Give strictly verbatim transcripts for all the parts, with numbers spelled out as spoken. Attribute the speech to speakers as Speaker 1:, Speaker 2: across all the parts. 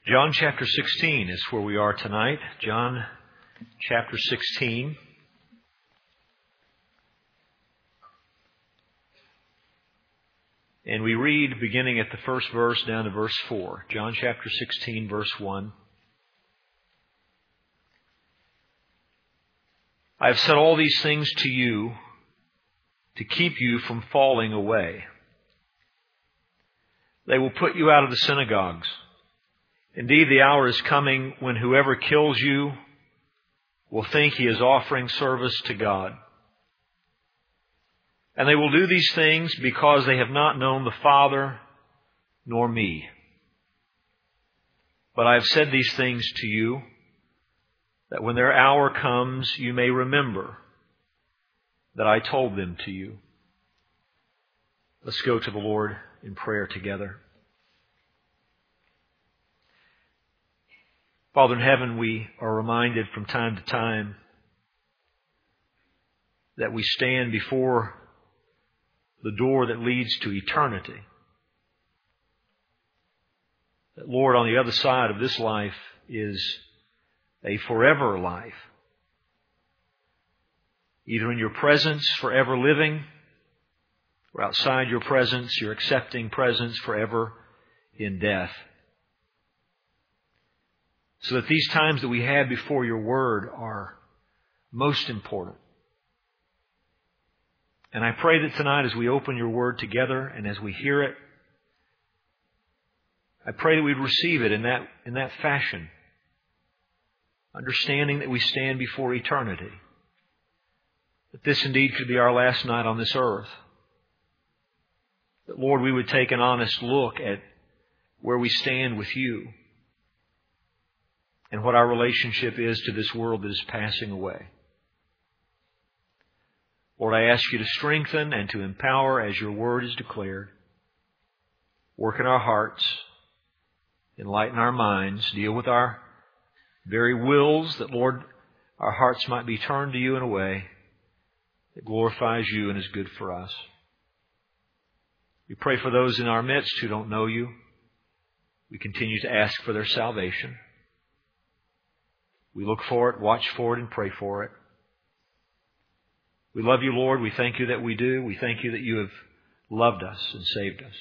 Speaker 1: John chapter sixteen is where we are tonight. John chapter sixteen. And we read beginning at the first verse down to verse four. John chapter sixteen, verse one. I have said all these things to you to keep you from falling away. They will put you out of the synagogues. Indeed, the hour is coming when whoever kills you will think he is offering service to God. And they will do these things because they have not known the Father nor me. But I have said these things to you, that when their hour comes, you may remember that I told them to you. Let's go to the Lord in prayer together. Father in heaven, we are reminded from time to time that we stand before the door that leads to eternity. That, Lord, on the other side of this life is a forever life. Either in your presence, forever living, or outside your presence, your accepting presence, forever in death. So that these times that we have before your Word are most important. And I pray that tonight as we open your Word together and as we hear it, I pray that we'd receive it in that, in that fashion. Understanding that we stand before eternity. That this indeed could be our last night on this earth. That, Lord, we would take an honest look at where we stand with you. And what our relationship is to this world that is passing away. Lord, I ask you to strengthen and to empower as your word is declared. Work in our hearts. Enlighten our minds. Deal with our very wills that, Lord, our hearts might be turned to you in a way that glorifies you and is good for us. We pray for those in our midst who don't know you. We continue to ask for their salvation. We look for it, watch for it, and pray for it. We love you, Lord. We thank you that we do. We thank you that you have loved us and saved us.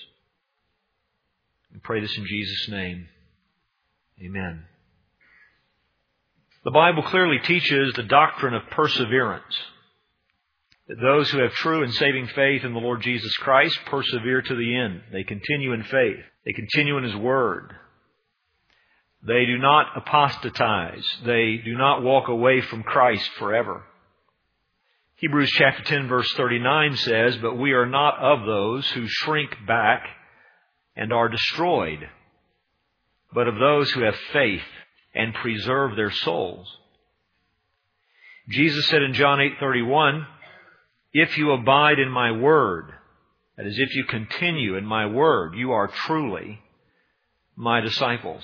Speaker 1: We pray this in Jesus' name. Amen. The Bible clearly teaches the doctrine of perseverance. That those who have true and saving faith in the Lord Jesus Christ persevere to the end. They continue in faith. They continue in His Word. They do not apostatize. They do not walk away from Christ forever. Hebrews chapter ten verse thirty-nine says, "But we are not of those who shrink back and are destroyed, but of those who have faith and preserve their souls." Jesus said in John eight thirty-one, "If you abide in my word," that is, if you continue in my word, "you are truly my disciples."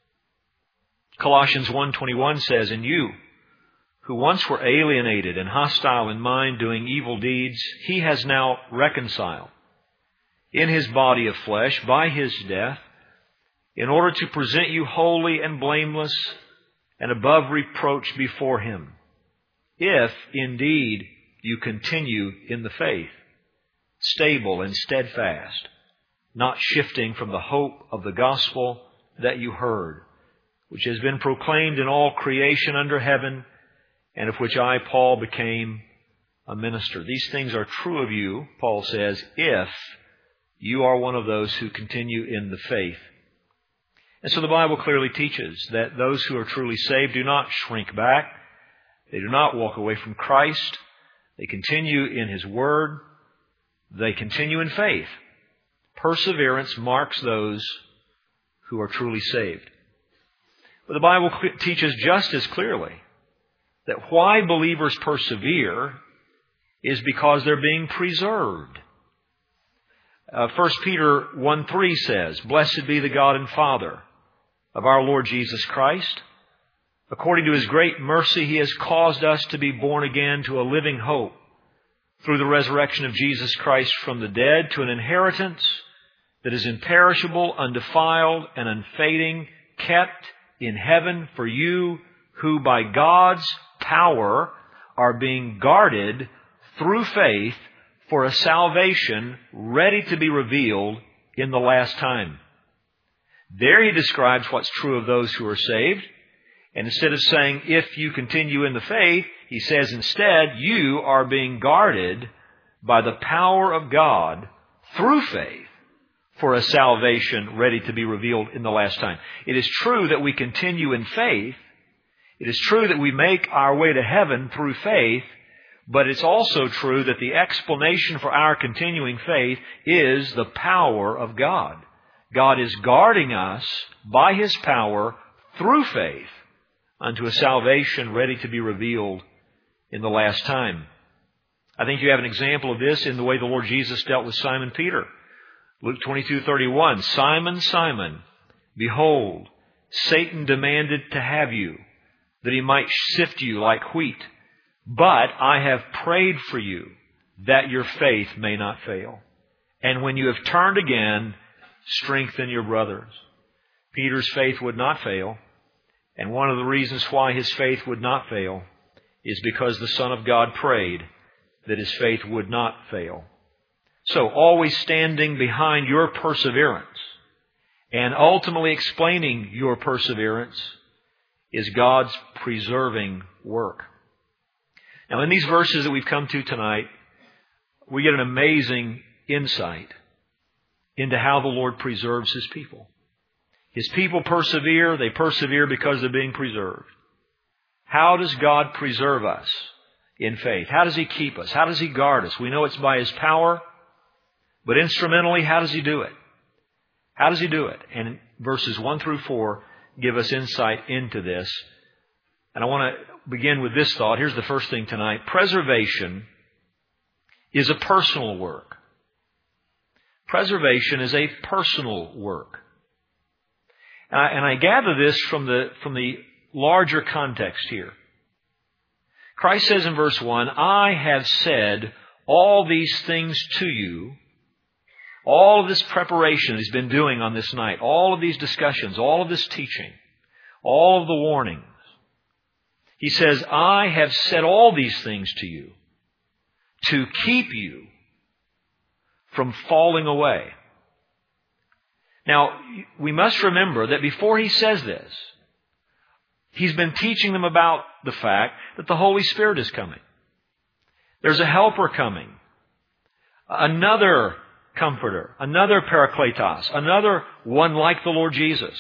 Speaker 1: Colossians one twenty-one says, "And you, who once were alienated and hostile in mind, doing evil deeds, He has now reconciled in His body of flesh by His death, in order to present you holy and blameless and above reproach before Him, if indeed you continue in the faith, stable and steadfast, not shifting from the hope of the gospel that you heard, which has been proclaimed in all creation under heaven, and of which I, Paul, became a minister." These things are true of you, Paul says, if you are one of those who continue in the faith. And so the Bible clearly teaches that those who are truly saved do not shrink back. They do not walk away from Christ. They continue in His Word. They continue in faith. Perseverance marks those who are truly saved. But the Bible teaches just as clearly that why believers persevere is because they're being preserved. Uh, First Peter one three says, "Blessed be the God and Father of our Lord Jesus Christ. According to His great mercy, He has caused us to be born again to a living hope through the resurrection of Jesus Christ from the dead, to an inheritance that is imperishable, undefiled, and unfading, kept in heaven for you who by God's power are being guarded through faith for a salvation ready to be revealed in the last time. There he describes what's true of those who are saved. And instead of saying, if you continue in the faith, he says instead, you are being guarded by the power of God through faith for a salvation ready to be revealed in the last time. It is true that we continue in faith. It is true that we make our way to heaven through faith. But it's also true that the explanation for our continuing faith is the power of God. God is guarding us by His power through faith unto a salvation ready to be revealed in the last time. I think you have an example of this in the way the Lord Jesus dealt with Simon Peter. Luke twenty-two thirty-one, Simon, Simon, behold, Satan demanded to have you, that he might sift you like wheat. But I have prayed for you that your faith may not fail. And when you have turned again, strengthen your brothers. Peter's faith would not fail. And one of the reasons why his faith would not fail is because the Son of God prayed that his faith would not fail. So always standing behind your perseverance and ultimately explaining your perseverance is God's preserving work. Now, in these verses that we've come to tonight, we get an amazing insight into how the Lord preserves His people. His people persevere. They persevere because they're being preserved. How does God preserve us in faith? How does He keep us? How does He guard us? We know it's by His power, but instrumentally, how does He do it? How does He do it? And verses one through four give us insight into this. And I want to begin with this thought. Here's the first thing tonight. Preservation is a personal work. Preservation is a personal work. And I, and I gather this from the, from the larger context here. Christ says in verse one, I have said all these things to you. All of this preparation He's been doing on this night, all of these discussions, all of this teaching, all of the warnings. He says, I have said all these things to you to keep you from falling away. Now, we must remember that before He says this, He's been teaching them about the fact that the Holy Spirit is coming. There's a helper coming. Another comforter. Another parakletos. Another one like the Lord Jesus.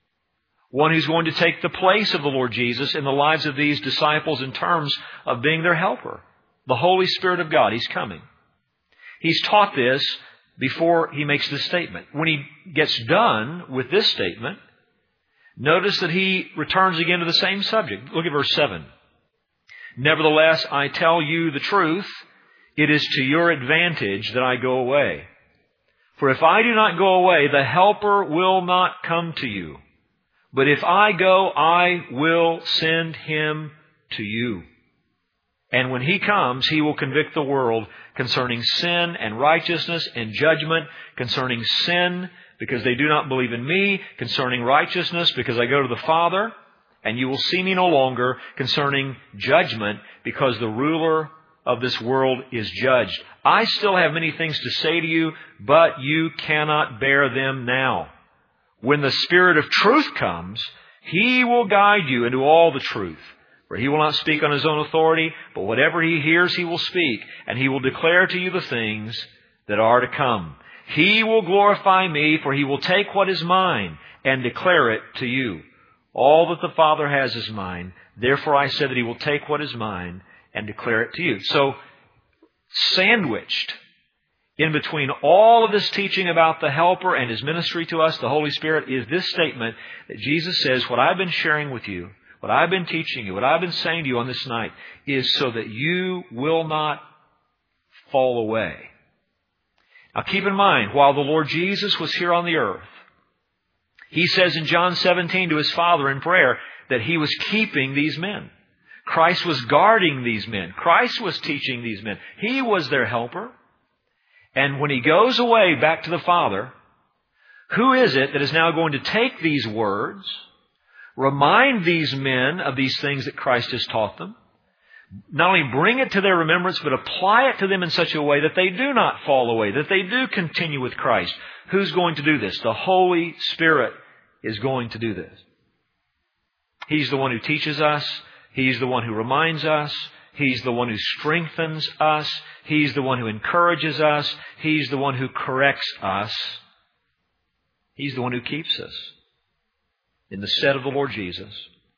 Speaker 1: One who's going to take the place of the Lord Jesus in the lives of these disciples in terms of being their helper. The Holy Spirit of God. He's coming. He's taught this before He makes this statement. When He gets done with this statement, notice that He returns again to the same subject. Look at verse seven. Nevertheless, I tell you the truth. It is to your advantage that I go away. For if I do not go away, the Helper will not come to you. But if I go, I will send Him to you. And when He comes, He will convict the world concerning sin and righteousness and judgment, concerning sin because they do not believe in Me, concerning righteousness because I go to the Father, and you will see Me no longer, concerning judgment because the ruler of this world is judged. I still have many things to say to you, but you cannot bear them now. When the Spirit of truth comes, He will guide you into all the truth. For He will not speak on His own authority, but whatever He hears, He will speak. And He will declare to you the things that are to come. He will glorify Me, for He will take what is mine and declare it to you. All that the Father has is mine. Therefore I said that He will take what is mine and declare it to you. So, sandwiched in between all of this teaching about the Helper and His ministry to us, the Holy Spirit, is this statement that Jesus says, what I've been sharing with you, what I've been teaching you, what I've been saying to you on this night, is so that you will not fall away. Now keep in mind, while the Lord Jesus was here on the earth, He says in John seventeen to His Father in prayer that He was keeping these men. Christ was guarding these men. Christ was teaching these men. He was their helper. And when He goes away back to the Father, Who is it that is now going to take these words, remind these men of these things that Christ has taught them, not only bring it to their remembrance, but apply it to them in such a way that they do not fall away, that they do continue with Christ? Who's going to do this? The Holy Spirit is going to do this. He's the one who teaches us. He's the one who reminds us. He's the one who strengthens us. He's the one who encourages us. He's the one who corrects us. He's the one who keeps us in the stead of the Lord Jesus.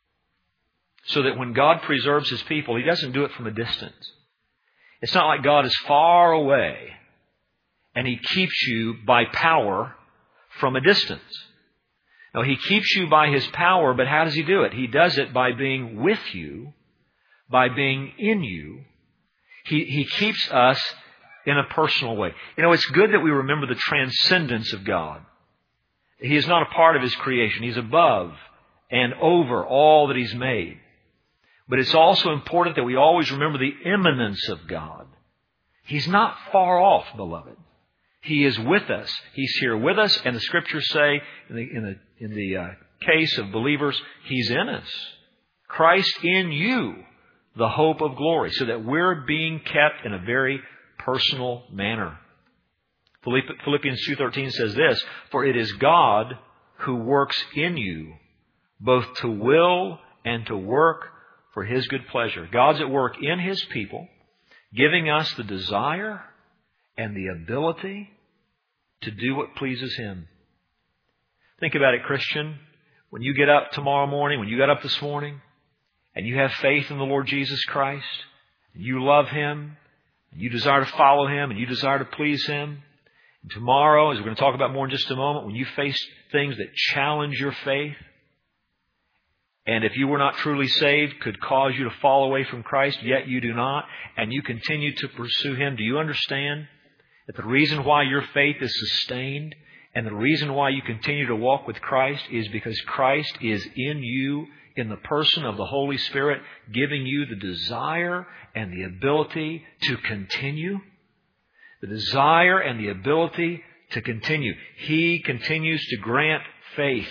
Speaker 1: So that when God preserves His people, He doesn't do it from a distance. It's not like God is far away and He keeps you by power from a distance. No, He keeps you by His power, but how does He do it? He does it by being with you, by being in you. He, he keeps us in a personal way. You know, it's good that we remember the transcendence of God. He is not a part of His creation. He's above and over all that He's made. But it's also important that we always remember the immanence of God. He's not far off, beloved. He is with us. He's here with us. And the Scriptures say, in the, in the, in the uh, case of believers, He's in us. Christ in you, the hope of glory. So that we're being kept in a very personal manner. Philippians two thirteen says this, "For it is God who works in you, both to will and to work for His good pleasure." God's at work in His people, giving us the desire and the ability to do what pleases Him. Think about it, Christian. When you get up tomorrow morning, when you got up this morning, and you have faith in the Lord Jesus Christ, and you love Him, and you desire to follow Him, and you desire to please Him, and tomorrow, as we're going to talk about more in just a moment, when you face things that challenge your faith, and if you were not truly saved, could cause you to fall away from Christ, yet you do not, and you continue to pursue Him, do you understand that the reason why your faith is sustained and the reason why you continue to walk with Christ is because Christ is in you in the person of the Holy Spirit, giving you the desire and the ability to continue? The desire and the ability to continue. He continues to grant faith.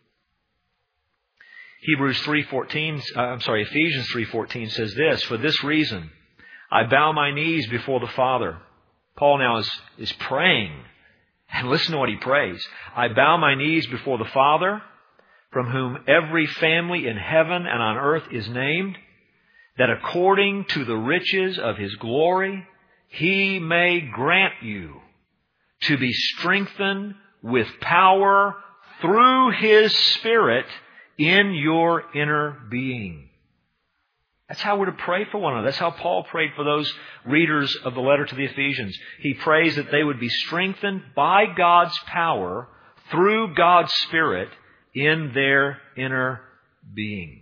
Speaker 1: Hebrews three fourteen, uh, I'm sorry, Ephesians three fourteen says this, "For this reason, I bow my knees before the Father." Paul now is, is praying. And listen to what he prays. "I bow my knees before the Father, from whom every family in heaven and on earth is named, that according to the riches of His glory, He may grant you to be strengthened with power through His Spirit in your inner being." That's how we're to pray for one another. That's how Paul prayed for those readers of the letter to the Ephesians. He prays that they would be strengthened by God's power through God's Spirit in their inner being.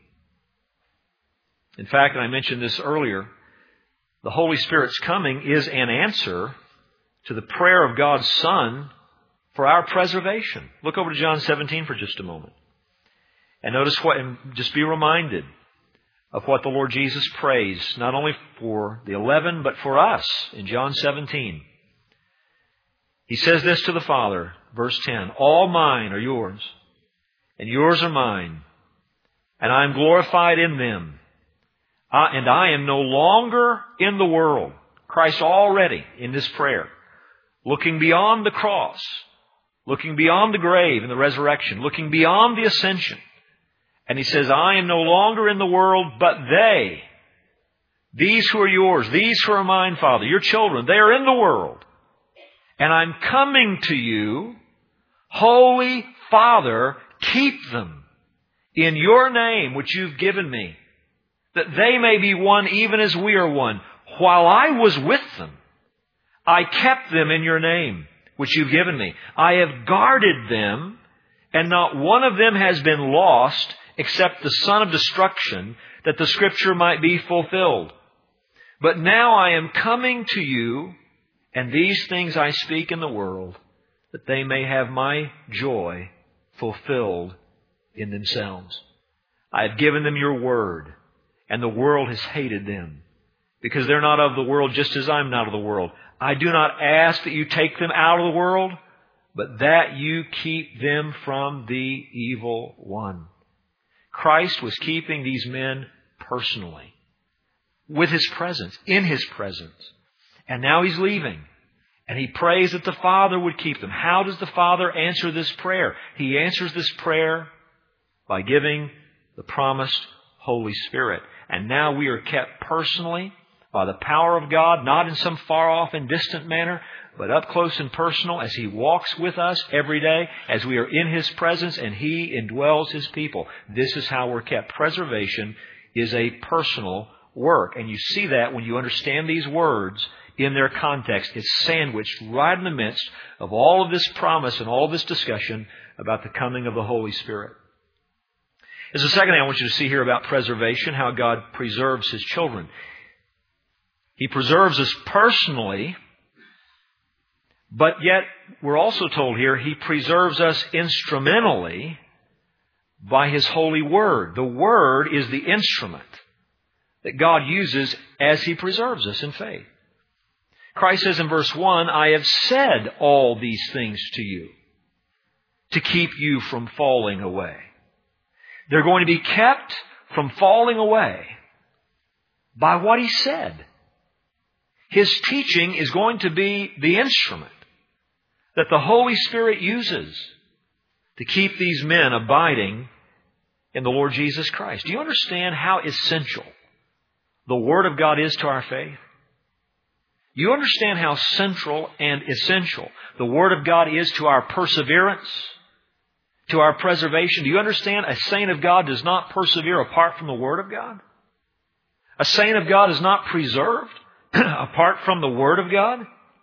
Speaker 1: In fact, and I mentioned this earlier, the Holy Spirit's coming is an answer to the prayer of God's Son for our preservation. Look over to John seventeen for just a moment. And notice what, and just be reminded of what the Lord Jesus prays, not only for the eleven, but for us in John seventeen. He says this to the Father, verse ten, "All mine are yours, and yours are mine, and I am glorified in them. Uh, and I am no longer in the world." Christ already in this prayer, looking beyond the cross, looking beyond the grave and the resurrection, looking beyond the ascension. And He says, "I am no longer in the world, but they, these who are yours, these who are mine, Father, your children, they are in the world. And I'm coming to you. Holy Father, keep them in your name, which you've given me, that they may be one even as we are one. While I was with them, I kept them in your name, which you've given me. I have guarded them, and not one of them has been lost, except the son of destruction, that the Scripture might be fulfilled. But now I am coming to you, and these things I speak in the world, that they may have my joy fulfilled in themselves. I have given them your word, and the world has hated them, because they're not of the world, just as I'm not of the world. I do not ask that you take them out of the world, but that you keep them from the evil one. Christ was keeping these men personally, with His presence, in His presence. And now He's leaving. And He prays that the Father would keep them. How does the Father answer this prayer? He answers this prayer by giving the promised Holy Spirit. And now we are kept personally by the power of God, not in some far off and distant manner, but up close and personal as He walks with us every day, as we are in His presence and He indwells His people. This is how we're kept. Preservation is a personal work. And you see that when you understand these words in their context. It's sandwiched right in the midst of all of this promise and all of this discussion about the coming of the Holy Spirit. There's a second thing I want you to see here about preservation, how God preserves His children. He preserves us personally, but yet we're also told here He preserves us instrumentally by His holy Word. The Word is the instrument that God uses as He preserves us in faith. Christ says in verse one, I have said all these things to you to keep you from falling away. They're going to be kept from falling away by what He said. His teaching is going to be the instrument that the Holy Spirit uses to keep these men abiding in the Lord Jesus Christ. Do you understand how essential the Word of God is to our faith? You understand how central and essential the Word of God is to our perseverance, to our preservation? Do you understand a saint of God does not persevere apart from the Word of God? A saint of God is not preserved apart from the Word of God.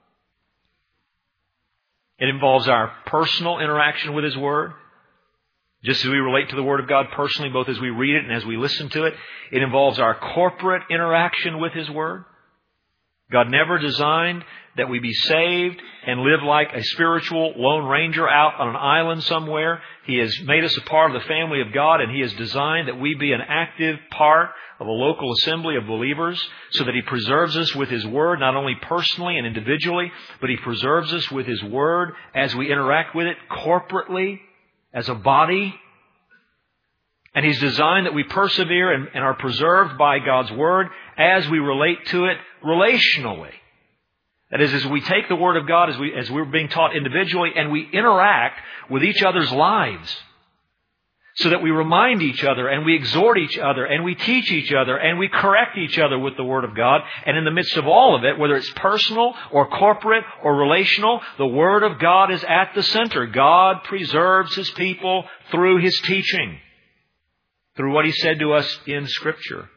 Speaker 1: It involves our personal interaction with His Word. Just as we relate to the Word of God personally, both as we read it and as we listen to it. It involves our corporate interaction with His Word. God never designed that we be saved and live like a spiritual lone ranger out on an island somewhere. He has made us a part of the family of God, and He has designed that we be an active part of a local assembly of believers so that He preserves us with His Word, not only personally and individually, but He preserves us with His Word as we interact with it corporately as a body. And He's designed that we persevere and, and are preserved by God's Word as we relate to it relationally. That is, as we take the Word of God, as, we, as we're being taught individually, and we interact with each other's lives. So that we remind each other, and we exhort each other, and we teach each other, and we correct each other with the Word of God. And in the midst of all of it, whether it's personal or corporate or relational, the Word of God is at the center. God preserves His people through His teaching, through what He said to us in Scripture.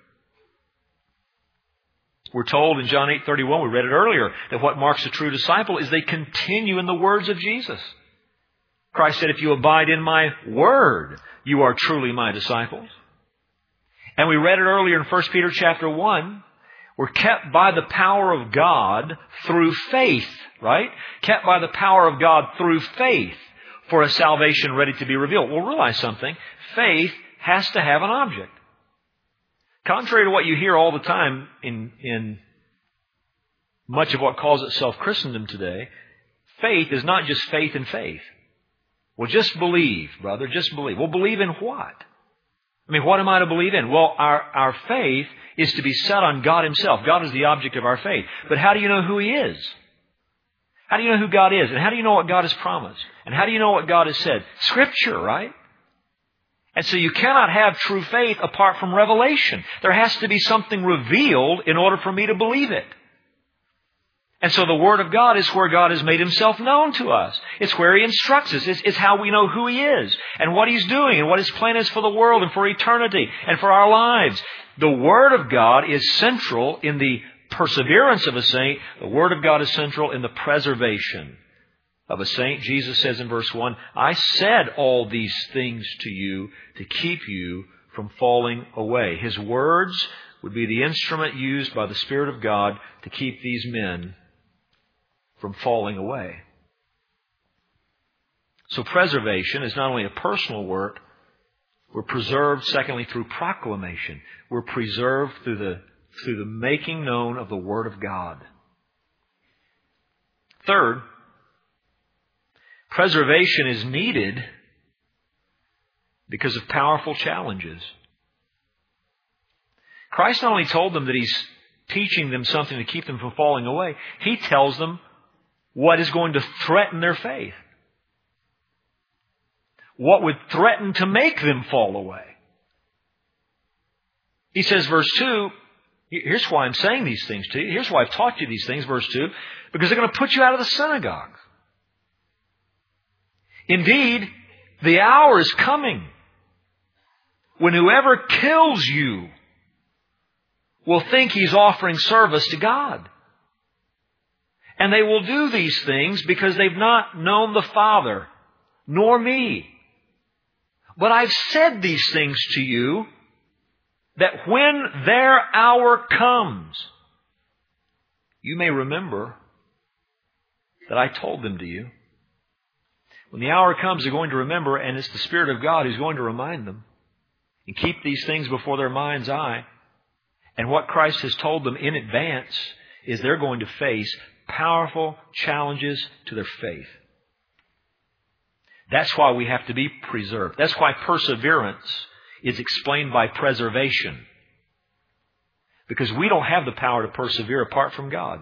Speaker 1: We're told in John eight thirty-one, we read it earlier, that what marks a true disciple is they continue in the words of Jesus. Christ said, if you abide in my word, you are truly my disciples. And we read it earlier in First Peter chapter one. We're kept by the power of God through faith, right? Kept by the power of God through faith for a salvation ready to be revealed. Well, realize something. Faith has to have an object. Contrary to what you hear all the time in, in much of what calls itself Christendom today, faith is not just faith in faith. Well, just believe, brother, just believe. Well, believe in what? I mean, what am I to believe in? Well, our, our faith is to be set on God Himself. God is the object of our faith. But how do you know who He is? How do you know who God is? And how do you know what God has promised? And how do you know what God has said? Scripture, right? And so you cannot have true faith apart from revelation. There has to be something revealed in order for me to believe it. And so the Word of God is where God has made Himself known to us. It's where He instructs us. It's, it's how we know who He is and what He's doing and what His plan is for the world and for eternity and for our lives. The Word of God is central in the perseverance of a saint. The Word of God is central in the preservation of a saint. Jesus says in verse one, I said all these things to you to keep you from falling away. His words would be the instrument used by the Spirit of God to keep these men from falling away. So preservation is not only a personal work, we're preserved, secondly, through proclamation. We're preserved through the, through the making known of the Word of God. Third, Preservation is needed because of powerful challenges. Christ not only told them that He's teaching them something to keep them from falling away, He tells them what is going to threaten their faith. What would threaten to make them fall away. He says, verse two, here's why I'm saying these things to you. Here's why I've taught you these things, verse two, because they're going to put you out of the synagogue. Indeed, the hour is coming when whoever kills you will think he's offering service to God. And they will do these things because they've not known the Father, nor me. But I've said these things to you, that when their hour comes, you may remember that I told them to you. When the hour comes, they're going to remember, and it's the Spirit of God who's going to remind them and keep these things before their mind's eye. And what Christ has told them in advance is they're going to face powerful challenges to their faith. That's why we have to be preserved. That's why perseverance is explained by preservation. Because we don't have the power to persevere apart from God.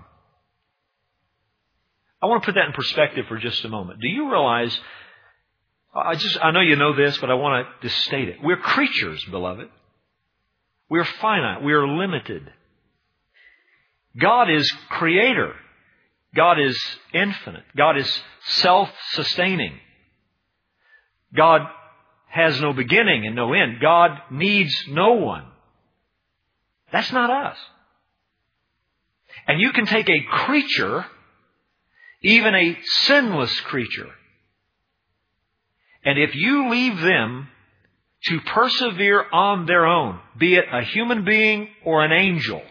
Speaker 1: I want to put that in perspective for just a moment. Do you realize, I just I know you know this, but I want to just state it. We're creatures, beloved. We're finite. We are limited. God is creator. God is infinite. God is self-sustaining. God has no beginning and no end. God needs no one. That's not us. And you can take a creature, even a sinless creature, and if you leave them to persevere on their own, be it a human being or an angel,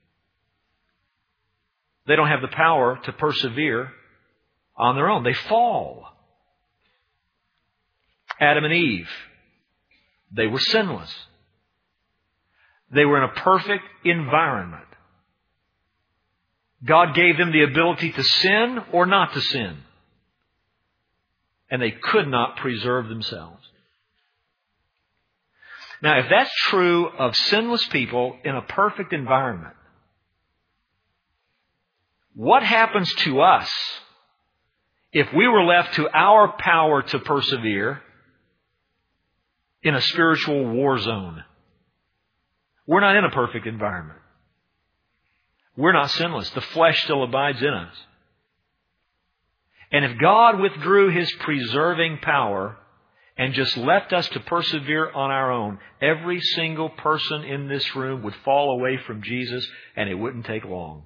Speaker 1: they don't have the power to persevere on their own. They fall. Adam and Eve, they were sinless. They were in a perfect environment. God gave them the ability to sin or not to sin. And they could not preserve themselves. Now, if that's true of sinless people in a perfect environment, what happens to us if we were left to our power to persevere in a spiritual war zone? We're not in a perfect environment. We're not sinless. The flesh still abides in us. And if God withdrew His preserving power and just left us to persevere on our own, every single person in this room would fall away from Jesus, and it wouldn't take long.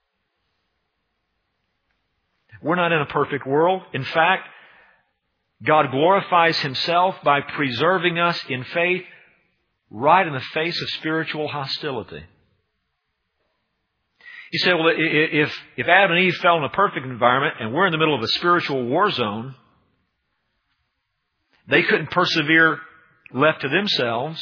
Speaker 1: We're not in a perfect world. In fact, God glorifies Himself by preserving us in faith right in the face of spiritual hostility. You say, well, if, if Adam and Eve fell in a perfect environment and we're in the middle of a spiritual war zone, they couldn't persevere left to themselves.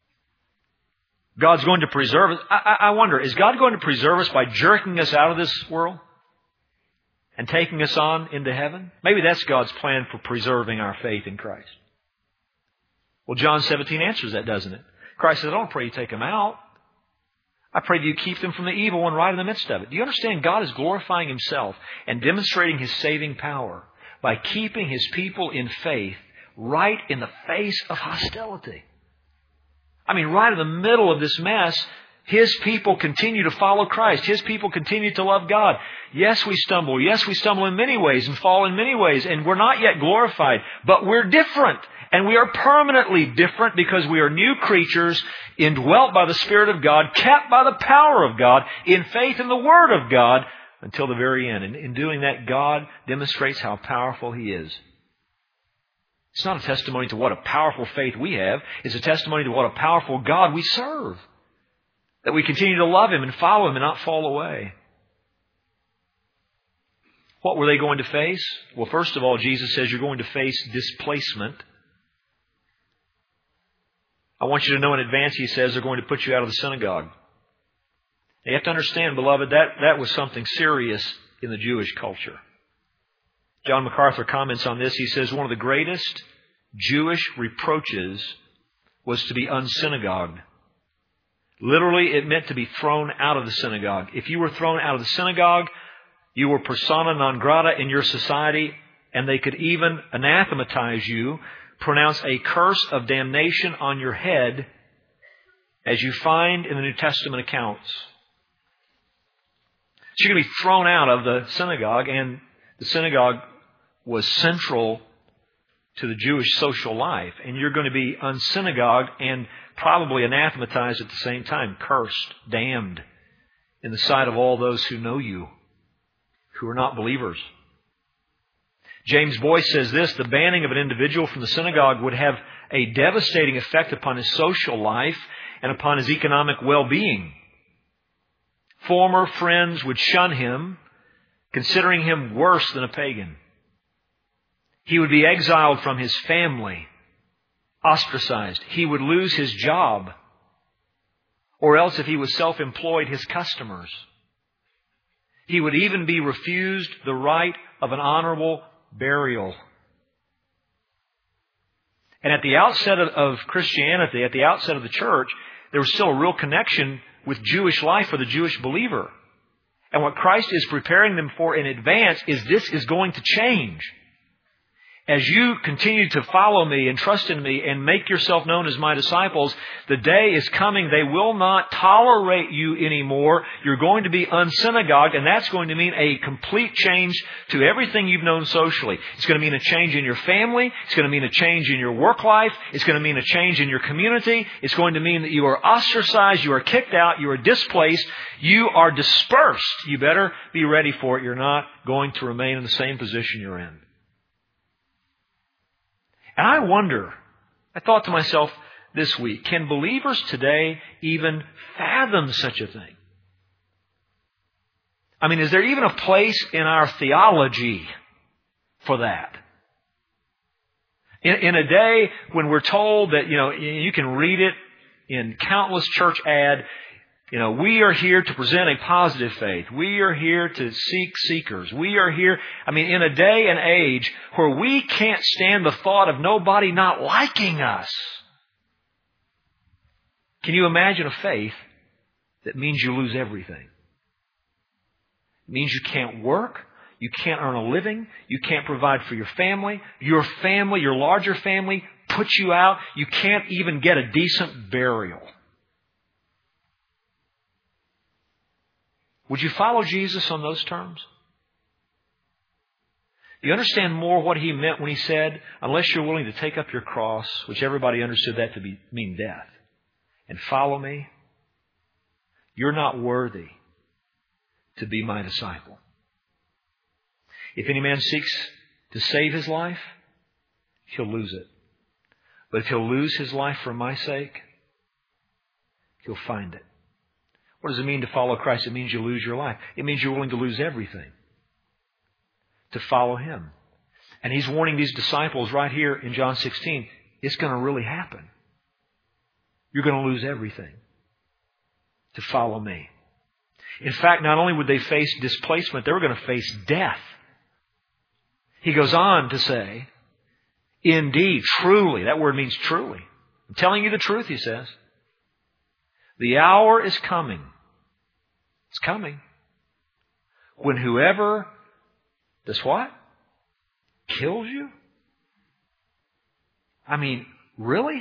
Speaker 1: God's going to preserve us. I, I wonder, is God going to preserve us by jerking us out of this world and taking us on into heaven? Maybe that's God's plan for preserving our faith in Christ. Well, John seventeen answers that, doesn't it? Christ says, I don't pray you take them out. I pray that you keep them from the evil one right in the midst of it. Do you understand? God is glorifying Himself and demonstrating His saving power by keeping His people in faith right in the face of hostility. I mean, right in the middle of this mess, His people continue to follow Christ. His people continue to love God. Yes, we stumble. Yes, we stumble in many ways and fall in many ways, and we're not yet glorified, but we're different. And we are permanently different because we are new creatures, indwelt by the Spirit of God, kept by the power of God, in faith in the Word of God, until the very end. And in doing that, God demonstrates how powerful He is. It's not a testimony to what a powerful faith we have. It's a testimony to what a powerful God we serve. That we continue to love Him and follow Him and not fall away. What were they going to face? Well, first of all, Jesus says you're going to face displacement. I want you to know in advance, He says, they're going to put you out of the synagogue. You have to understand, beloved, that, that was something serious in the Jewish culture. John MacArthur comments on this. He says, one of the greatest Jewish reproaches was to be unsynagogued. Literally, it meant to be thrown out of the synagogue. If you were thrown out of the synagogue, you were persona non grata in your society, and they could even anathematize you, pronounce a curse of damnation on your head, as you find in the New Testament accounts. So you're going to be thrown out of the synagogue, and the synagogue was central to the Jewish social life. And you're going to be unsynagogued and probably anathematized at the same time, cursed, damned, in the sight of all those who know you, who are not believers. James Boyce says this, the banning of an individual from the synagogue would have a devastating effect upon his social life and upon his economic well-being. Former friends would shun him, considering him worse than a pagan. He would be exiled from his family, ostracized. He would lose his job, or else if he was self-employed, his customers. He would even be refused the right of an honorable burial. And at the outset of, of Christianity, at the outset of the church, there was still a real connection with Jewish life for the Jewish believer. And what Christ is preparing them for in advance is this is going to change. As you continue to follow me and trust in me and make yourself known as my disciples, the day is coming. They will not tolerate you anymore. You're going to be unsynagogued, and that's going to mean a complete change to everything you've known socially. It's going to mean a change in your family. It's going to mean a change in your work life. It's going to mean a change in your community. It's going to mean that you are ostracized, you are kicked out, you are displaced, you are dispersed. You better be ready for it. You're not going to remain in the same position you're in. And I wonder, I thought to myself this week, can believers today even fathom such a thing? I mean, is there even a place in our theology for that? In, in a day when we're told that, you know, you can read it in countless church ad, you know, we are here to present a positive faith. We are here to seek seekers. We are here, I mean, in a day and age where we can't stand the thought of nobody not liking us. Can you imagine a faith that means you lose everything? It means you can't work. You can't earn a living. You can't provide for your family. Your family, your larger family, puts you out. You can't even get a decent burial. Would you follow Jesus on those terms? You understand more what He meant when He said, unless you're willing to take up your cross, which everybody understood that to be, mean death, and follow me, you're not worthy to be my disciple. If any man seeks to save his life, he'll lose it. But if he'll lose his life for my sake, he'll find it. What does it mean to follow Christ? It means you lose your life. It means you're willing to lose everything to follow Him. And He's warning these disciples right here in John sixteen, it's going to really happen. You're going to lose everything to follow me. In fact, not only would they face displacement, they were going to face death. He goes on to say, indeed, truly, that word means truly. I'm telling you the truth, He says. The hour is coming. It's coming. When whoever does what? Kills you? I mean, really?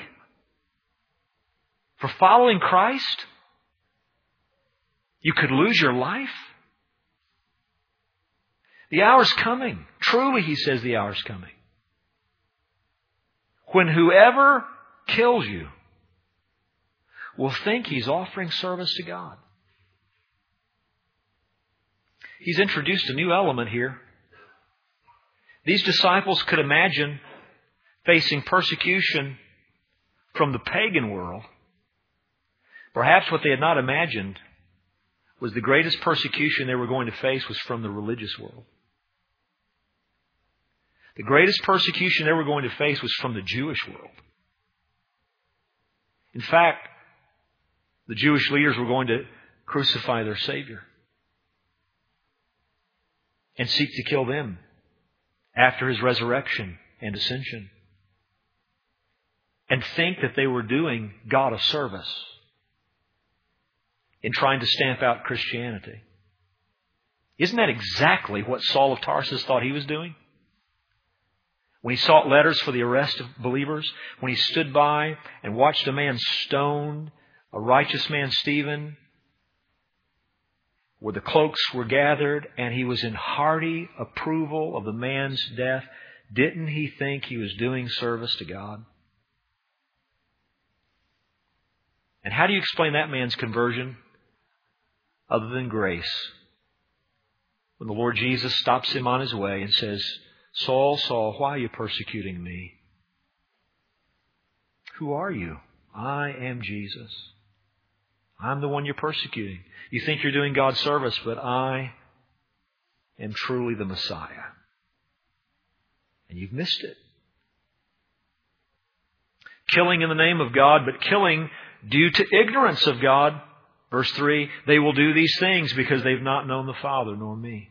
Speaker 1: For following Christ? You could lose your life? The hour's coming. Truly, He says, the hour's coming. When whoever kills you will think he's offering service to God. He's introduced a new element here. These disciples could imagine facing persecution from the pagan world. Perhaps what they had not imagined was the greatest persecution they were going to face was from the religious world. The greatest persecution they were going to face was from the Jewish world. In fact, the Jewish leaders were going to crucify their Savior and seek to kill them after His resurrection and ascension, and think that they were doing God a service in trying to stamp out Christianity. Isn't that exactly what Saul of Tarsus thought he was doing? When he sought letters for the arrest of believers, when he stood by and watched a man stoned, a righteous man, Stephen, where the cloaks were gathered, and he was in hearty approval of the man's death, didn't he think he was doing service to God? And how do you explain that man's conversion other than grace? When the Lord Jesus stops him on his way and says, Saul, Saul, why are you persecuting me? Who are you? I am Jesus. I'm the one you're persecuting. You think you're doing God's service, but I am truly the Messiah. And you've missed it. Killing in the name of God, but killing due to ignorance of God. Verse three, they will do these things because they've not known the Father nor me.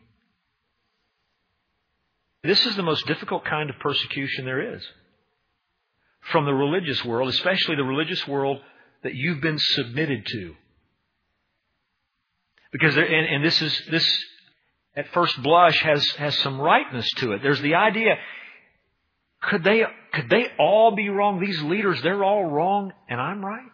Speaker 1: This is the most difficult kind of persecution there is. From the religious world, especially the religious world that you've been submitted to. Because there, and, and this is this at first blush has, has some rightness to it. There's the idea, could they could they all be wrong? These leaders, they're all wrong and I'm right?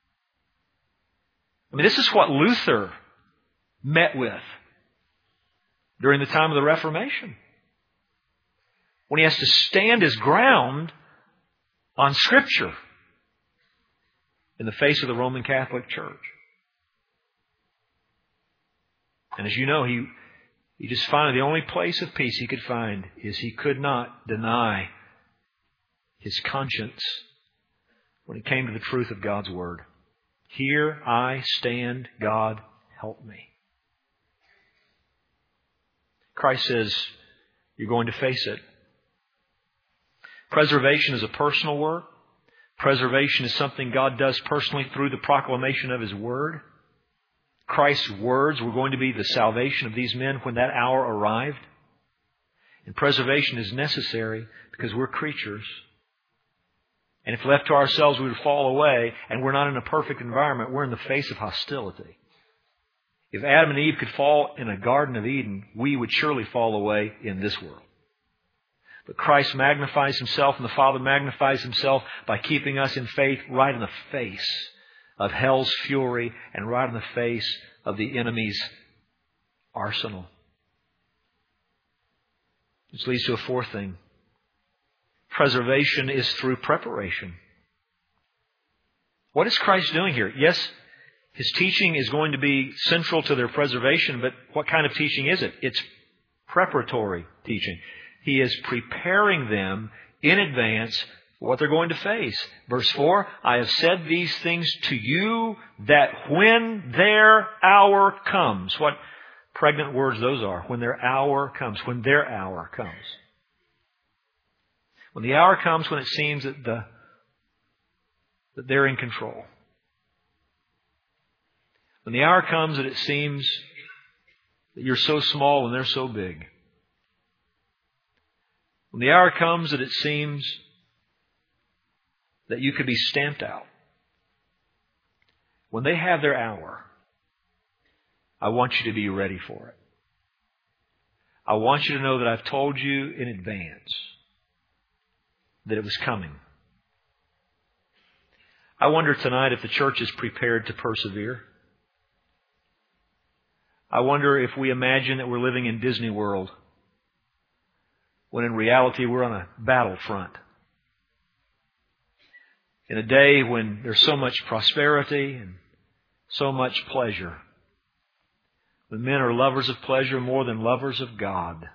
Speaker 1: I mean, this is what Luther met with during the time of the Reformation. When he has to stand his ground on Scripture in the face of the Roman Catholic Church. And as you know, he, he just finally, the only place of peace he could find is he could not deny his conscience when it came to the truth of God's Word. Here I stand, God, help me. Christ says, you're going to face it. Preservation is a personal work. Preservation is something God does personally through the proclamation of His Word. Christ's words were going to be the salvation of these men when that hour arrived. And preservation is necessary because we're creatures. And if left to ourselves, we would fall away, and we're not in a perfect environment. We're in the face of hostility. If Adam and Eve could fall in a Garden of Eden, we would surely fall away in this world. But Christ magnifies Himself, and the Father magnifies Himself by keeping us in faith right in the face of hell's fury and right in the face of the enemy's arsenal. This leads to a fourth thing. Preservation is through preparation. What is Christ doing here? Yes, His teaching is going to be central to their preservation, but what kind of teaching is it? It's preparatory teaching. He is preparing them in advance for what they're going to face. Verse four, I have said these things to you that when their hour comes. What pregnant words those are. When their hour comes. When their hour comes. When the hour comes when it seems that, the, that they're in control. When the hour comes that it seems that you're so small and they're so big. When the hour comes that it seems that you could be stamped out. When they have their hour, I want you to be ready for it. I want you to know that I've told you in advance that it was coming. I wonder tonight if the church is prepared to persevere. I wonder if we imagine that we're living in Disney World, when in reality we're on a battlefront. In a day when there's so much prosperity and so much pleasure. When men are lovers of pleasure more than lovers of God.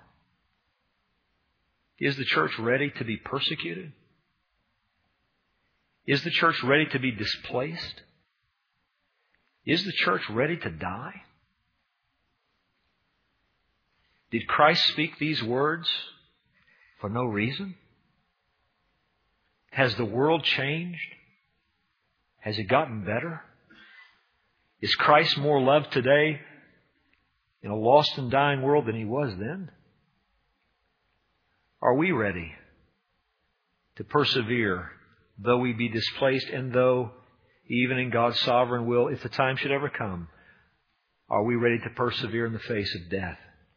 Speaker 1: Is the church ready to be persecuted? Is the church ready to be displaced? Is the church ready to die? Did Christ speak these words for no reason? Has the world changed? Has it gotten better? Is Christ more loved today in a lost and dying world than He was then? Are we ready to persevere, though we be displaced, and though, even in God's sovereign will, if the time should ever come, are we ready to persevere in the face of death?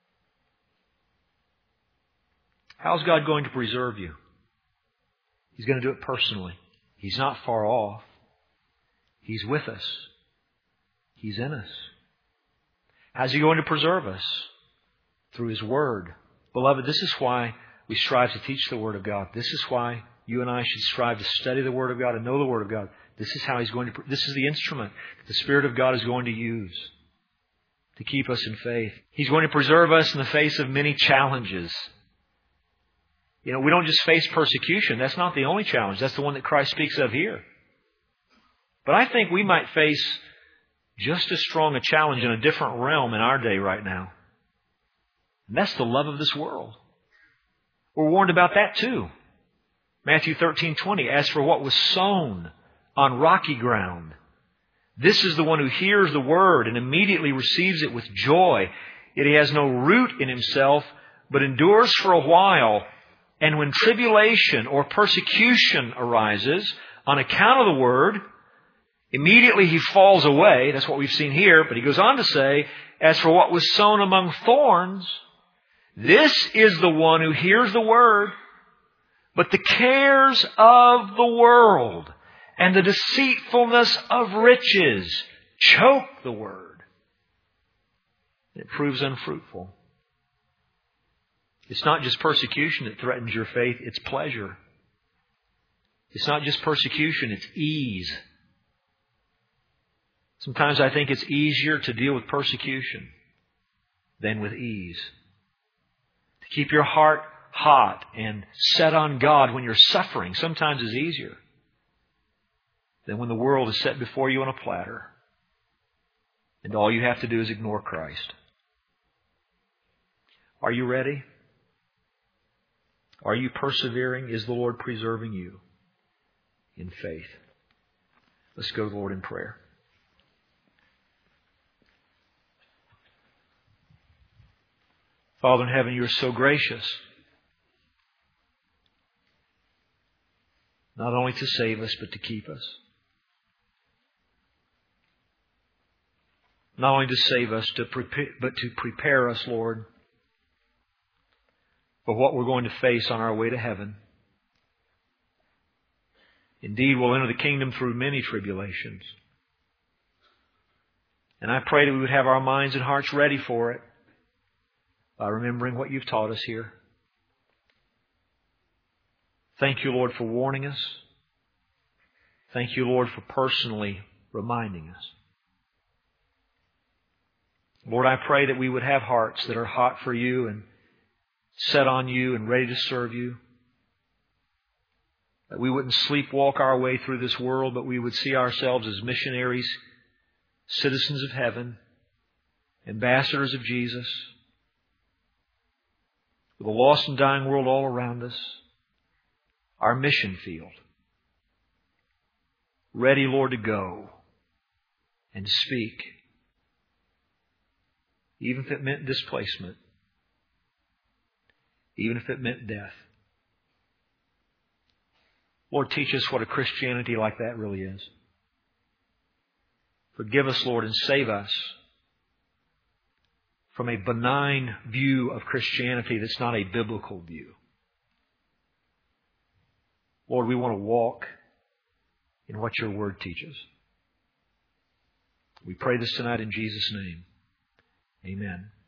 Speaker 1: How's God going to preserve you? He's going to do it personally. He's not far off. He's with us. He's in us. How's He going to preserve us? Through His Word. Beloved, this is why we strive to teach the Word of God. This is why you and I should strive to study the Word of God and know the Word of God. This is how He's going to, this is the instrument the Spirit of God is going to use to keep us in faith. He's going to preserve us in the face of many challenges. You know, we don't just face persecution. That's not the only challenge. That's the one that Christ speaks of here. But I think we might face just as strong a challenge in a different realm in our day right now. And that's the love of this world. We're warned about that too. Matthew thirteen twenty, as for what was sown on rocky ground, this is the one who hears the word and immediately receives it with joy. Yet he has no root in himself, but endures for a while. And when tribulation or persecution arises on account of the word, immediately he falls away. That's what we've seen here. But he goes on to say, as for what was sown among thorns, this is the one who hears the word, but the cares of the world and the deceitfulness of riches choke the word. It proves unfruitful. It's not just persecution that threatens your faith, it's pleasure. It's not just persecution, it's ease. Sometimes I think it's easier to deal with persecution than with ease. To keep your heart hot and set on God when you're suffering sometimes is easier than when the world is set before you on a platter and all you have to do is ignore Christ. Are you ready? Are you persevering? Is the Lord preserving you in faith? Let's go to the Lord in prayer. Father in heaven, You are so gracious, not only to save us, but to keep us. Not only to save us, to prepare, but to prepare us, Lord, for what we're going to face on our way to heaven. Indeed, we'll enter the kingdom through many tribulations. And I pray that we would have our minds and hearts ready for it by remembering what You've taught us here. Thank You, Lord, for warning us. Thank You, Lord, for personally reminding us. Lord, I pray that we would have hearts that are hot for You and set on You and ready to serve You. That we wouldn't sleepwalk our way through this world, but we would see ourselves as missionaries, citizens of heaven, ambassadors of Jesus, with a lost and dying world all around us, our mission field. Ready, Lord, to go and speak, even if it meant displacement, even if it meant death. Lord, teach us what a Christianity like that really is. Forgive us, Lord, and save us from a benign view of Christianity that's not a biblical view. Lord, we want to walk in what Your Word teaches. We pray this tonight in Jesus' name. Amen.